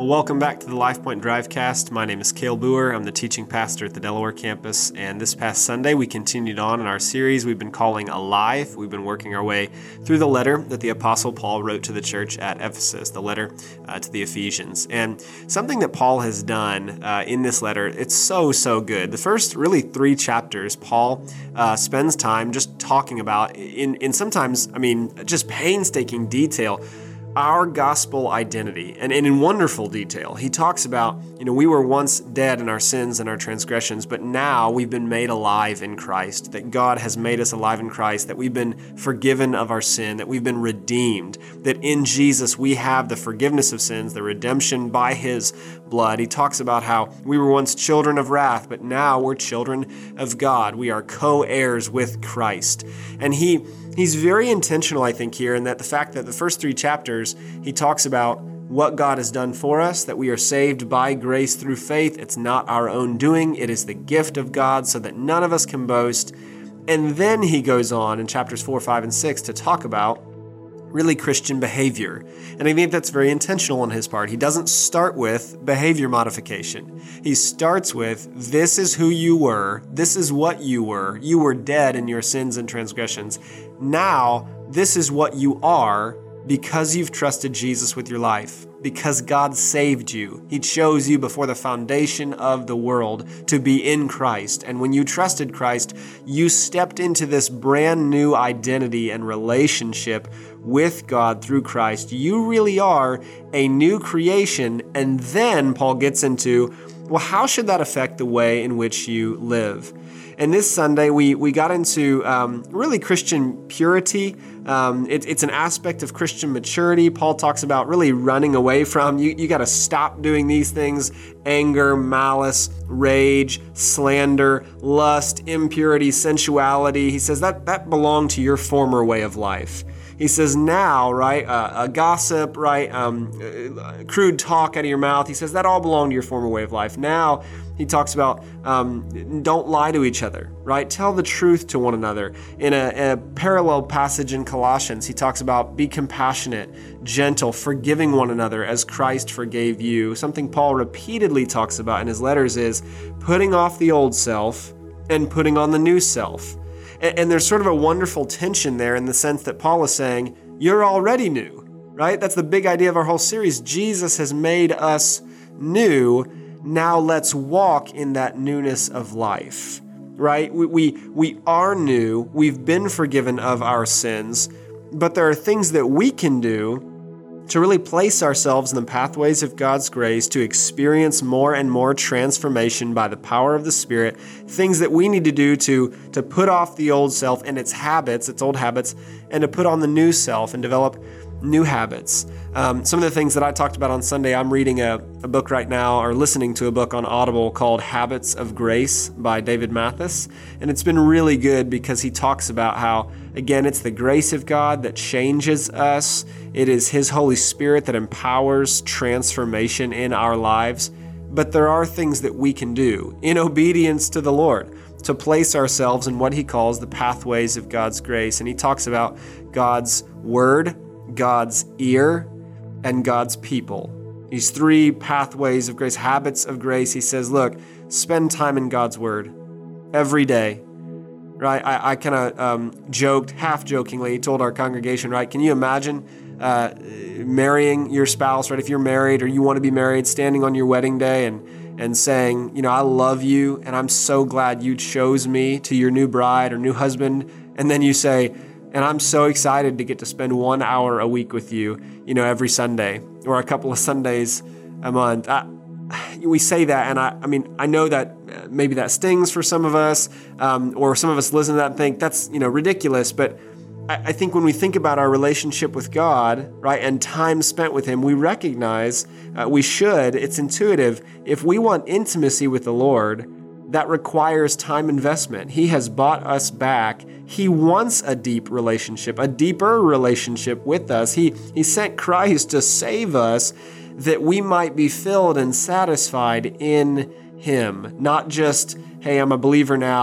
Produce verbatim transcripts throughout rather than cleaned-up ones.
Well, welcome back to the LifePoint Drivecast. My name is Cale Boer. I'm the teaching pastor at the Delaware campus, and this past Sunday we continued on in our series we've been calling Alive. We've been working our way through the letter that the Apostle Paul wrote to the church at Ephesus, the letter uh, to the Ephesians. And something that Paul has done uh, in this letter, it's so, so good. The first really three chapters, Paul uh, spends time just talking about, in, in sometimes, I mean, just painstaking detail, our gospel identity, and, and in wonderful detail. He talks about, you know, we were once dead in our sins and our transgressions, but now we've been made alive in Christ, that God has made us alive in Christ, that we've been forgiven of our sin, that we've been redeemed, that in Jesus we have the forgiveness of sins, the redemption by His blood. He talks about how we were once children of wrath, but now we're children of God. We are co-heirs with Christ. And he He's very intentional, I think, here, in that the fact that the first three chapters, he talks about what God has done for us, that we are saved by grace through faith. It's not our own doing. It is the gift of God so that none of us can boast. And then he goes on in chapters four, five, and six to talk about really Christian behavior. And I think that's very intentional on his part. He doesn't start with behavior modification. He starts with, this is who you were. This is what you were. You were dead in your sins and transgressions. Now, this is what you are because you've trusted Jesus with your life, because God saved you. He chose you before the foundation of the world to be in Christ. And when you trusted Christ, you stepped into this brand new identity and relationship with God through Christ. You really are a new creation. And then Paul gets into, well, how should that affect the way in which you live? And this Sunday, we we got into um, really Christian purity. Um, it, it's an aspect of Christian maturity. Paul talks about really running away from. You, you got to stop doing these things: anger, malice, rage, slander, lust, impurity, sensuality. He says that that belonged to your former way of life. He says now, right, uh, a gossip, right, um, uh, crude talk out of your mouth. He says that all belonged to your former way of life. Now he talks about um, don't lie to each other, right? Tell the truth to one another. In a, a parallel passage in Colossians, he talks about be compassionate, gentle, forgiving one another as Christ forgave you. Something Paul repeatedly talks about in his letters is putting off the old self and putting on the new self. And there's sort of a wonderful tension there in the sense that Paul is saying, you're already new, right? That's the big idea of our whole series. Jesus has made us new. Now let's walk in that newness of life, right? We, we, we are new. We've been forgiven of our sins, but there are things that we can do to really place ourselves in the pathways of God's grace to experience more and more transformation by the power of the Spirit, things that we need to do to, to put off the old self and its habits, its old habits, and to put on the new self and develop new habits. Um, some of the things that I talked about on Sunday, I'm reading a, a book right now, or listening to a book on Audible called Habits of Grace by David Mathis. And it's been really good because he talks about how, again, it's the grace of God that changes us. It is His Holy Spirit that empowers transformation in our lives. But there are things that we can do in obedience to the Lord to place ourselves in what he calls the pathways of God's grace. And he talks about God's word, God's ear, and God's people. These three pathways of grace, habits of grace. He says, look, spend time in God's word every day, right? I, I kind of um, joked, half jokingly, told our congregation, right? Can you imagine uh, marrying your spouse, right? If you're married or you want to be married, standing on your wedding day and and saying, you know, I love you and I'm so glad you chose me to your new bride or new husband. And then you say, and I'm so excited to get to spend one hour a week with you, you know, every Sunday or a couple of Sundays a month. I, we say that, and I, I mean, I know that maybe that stings for some of us, um, or some of us listen to that and think that's, you know, ridiculous. But I, I think when we think about our relationship with God, right, and time spent with Him, we recognize uh, we should. It's intuitive. If we want intimacy with the Lord, that requires time investment. He has bought us back. He wants a deep relationship, a deeper relationship with us. He, he sent Christ to save us that we might be filled and satisfied in Him. Not just, hey, I'm a believer now,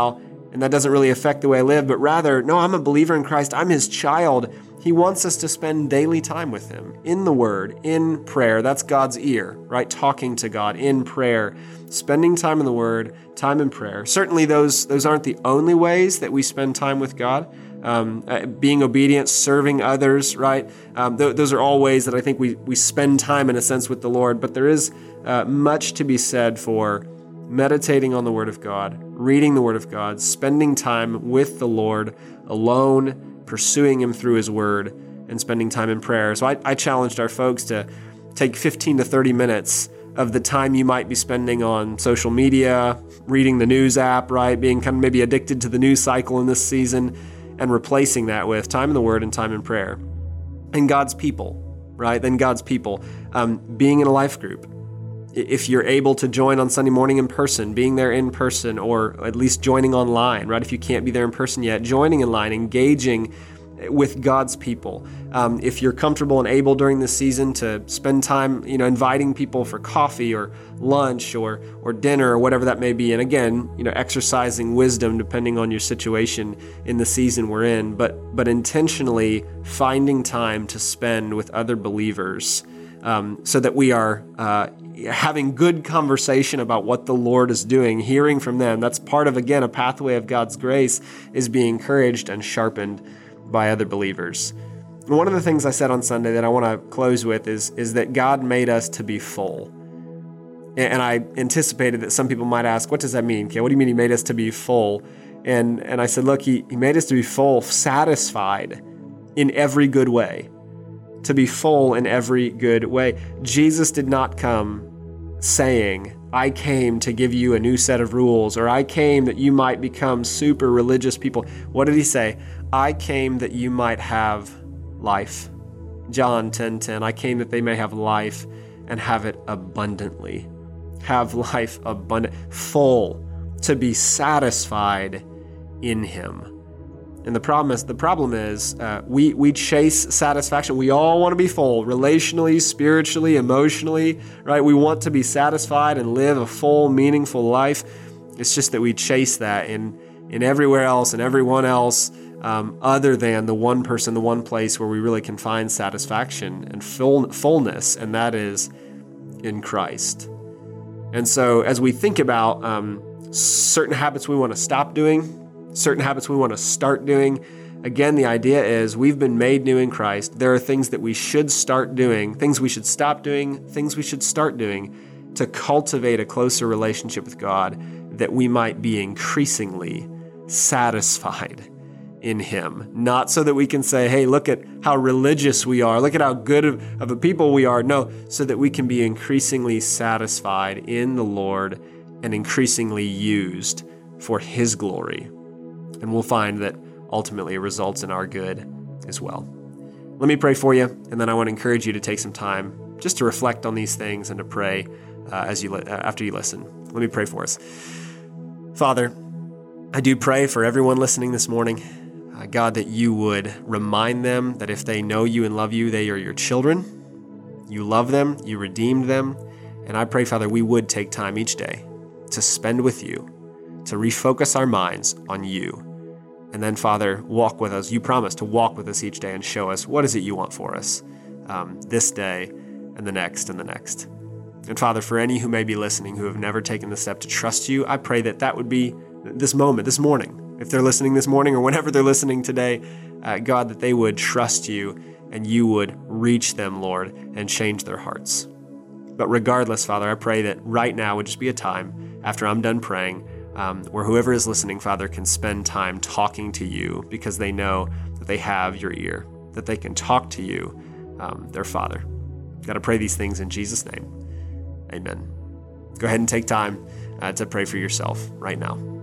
and that doesn't really affect the way I live, but rather, no, I'm a believer in Christ. I'm his child. He wants us to spend daily time with him in the word, in prayer. That's God's ear, right? Talking to God in prayer, spending time in the word, time in prayer. Certainly those, those aren't the only ways that we spend time with God. Um, uh, being obedient, serving others, right? Um, th- those are all ways that I think we, we spend time in a sense with the Lord, but there is uh, much to be said for meditating on the Word of God, reading the Word of God, spending time with the Lord alone, pursuing him through his Word, and spending time in prayer. So I, I challenged our folks to take fifteen to thirty minutes of the time you might be spending on social media, reading the news app, right? Being kind of maybe addicted to the news cycle in this season, and replacing that with time in the Word and time in prayer. And God's people, right? Then God's people. Um, being in a life group. If you're able to join on Sunday morning in person, being there in person, or at least joining online, right? If you can't be there in person yet, joining in line, engaging with God's people. Um, if you're comfortable and able during this season to spend time, you know, inviting people for coffee or lunch or or dinner or whatever that may be. And again, you know, exercising wisdom depending on your situation in the season we're in, but but intentionally finding time to spend with other believers, um, so that we are uh, having good conversation about what the Lord is doing, hearing from them. That's part of, again, a pathway of God's grace, is being encouraged and sharpened by other believers. And one of the things I said on Sunday that I want to close with is, is that God made us to be full. And I anticipated that some people might ask, what does that mean, Kale? What do you mean he made us to be full? And and I said, look, he, he made us to be full, satisfied in every good way. To be full in every good way. Jesus did not come saying, I came to give you a new set of rules, or I came that you might become super religious people. What did he say? I came that you might have life. John ten ten, I came that they may have life and have it abundantly. Have life abundant, full, to be satisfied in him. And the problem is, the problem is uh, we, we chase satisfaction. We all want to be full, relationally, spiritually, emotionally, right? We want to be satisfied and live a full, meaningful life. It's just that we chase that in, in everywhere else and everyone else, um, other than the one person, the one place where we really can find satisfaction and full, fullness, and that is in Christ. And so as we think about um, certain habits we want to stop doing, certain habits we want to start doing, again, the idea is we've been made new in Christ. There are things that we should start doing, things we should stop doing, things we should start doing to cultivate a closer relationship with God, that we might be increasingly satisfied in him. Not so that we can say, hey, look at how religious we are, look at how good of, of a people we are. No, so that we can be increasingly satisfied in the Lord and increasingly used for his glory. And we'll find that ultimately it results in our good as well. Let me pray for you, and then I want to encourage you to take some time just to reflect on these things and to pray uh, as you li- after you listen. Let me pray for us. Father, I do pray for everyone listening this morning, uh, God, that you would remind them that if they know you and love you, they are your children. You love them, you redeemed them, and I pray, Father, we would take time each day to spend with you, to refocus our minds on you. And then, Father, walk with us. You promise to walk with us each day and show us what is it you want for us um, this day and the next and the next. And Father, for any who may be listening who have never taken the step to trust you, I pray that that would be this moment, this morning. If they're listening this morning or whenever they're listening today, uh, God, that they would trust you and you would reach them, Lord, and change their hearts. But regardless, Father, I pray that right now would just be a time after I'm done praying Um, where whoever is listening, Father, can spend time talking to you because they know that they have your ear, that they can talk to you, um, their Father. Got to pray these things in Jesus' name. Amen. Go ahead and take time uh, to pray for yourself right now.